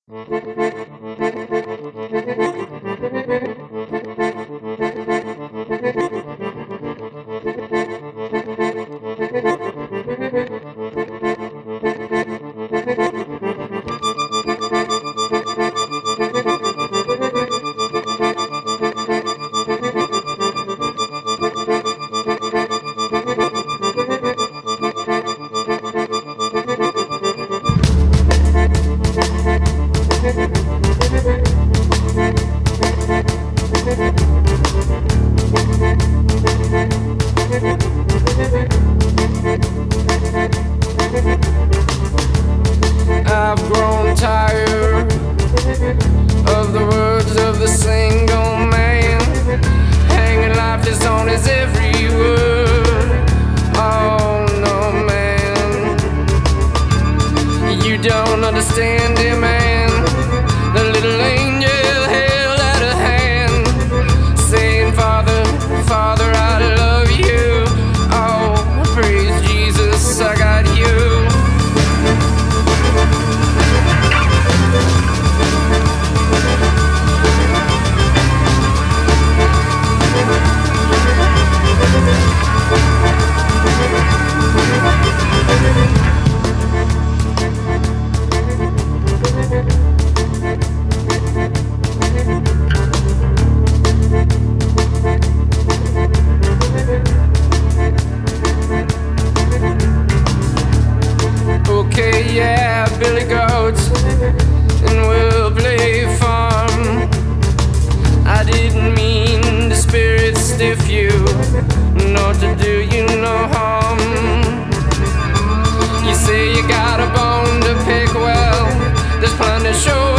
I've grown tired of the words of the single man, hanging lifeless on his every word. Oh no, man, you don't understand it, man. The little angel held out a hand, saying, Father, Father, I love you. Oh, praise Jesus, I got you. Okay, yeah, Billy Goats, and we'll play farm. I didn't mean to spirit stiff you, nor to do you no harm. You say you got a bone to pick, well, there's plenty to show